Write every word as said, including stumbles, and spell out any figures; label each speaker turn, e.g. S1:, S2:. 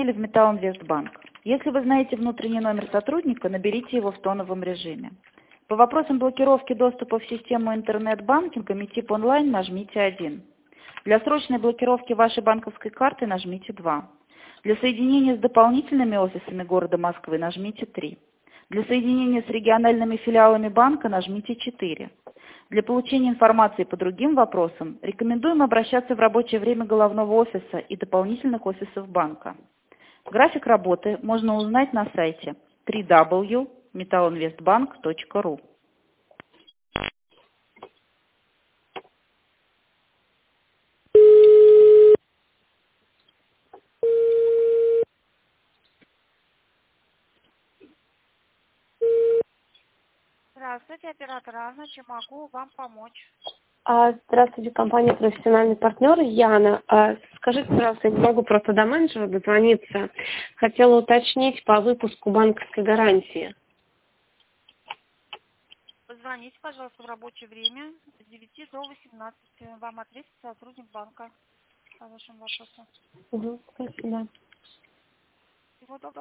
S1: позвонили в Металлинвестбанк. Если вы знаете внутренний номер сотрудника, наберите его в тоновом режиме. По вопросам блокировки доступа в систему интернет-банкинга МИТИП онлайн нажмите один. Для срочной блокировки вашей банковской карты нажмите два. Для соединения с дополнительными офисами города Москвы нажмите три. Для соединения с региональными филиалами банка нажмите четыре. Для получения информации по другим вопросам рекомендуем обращаться в рабочее время головного офиса и дополнительных офисов банка. График работы можно узнать на сайте дабл ю дабл ю дабл ю точка металлинвестбанк точка ру.
S2: Здравствуйте, оператор Анна. Чем могу вам помочь?
S3: А, Здравствуйте, компания «Профессиональный партнер» Яна. А, Скажите, пожалуйста, я не могу просто до менеджера дозвониться. Хотела уточнить по выпуску банковской гарантии.
S2: Позвоните, пожалуйста, в рабочее время с девяти до восемнадцати. Вам ответит сотрудник банка по вашим вопросам.
S3: Угу, спасибо.
S2: Всего доброго.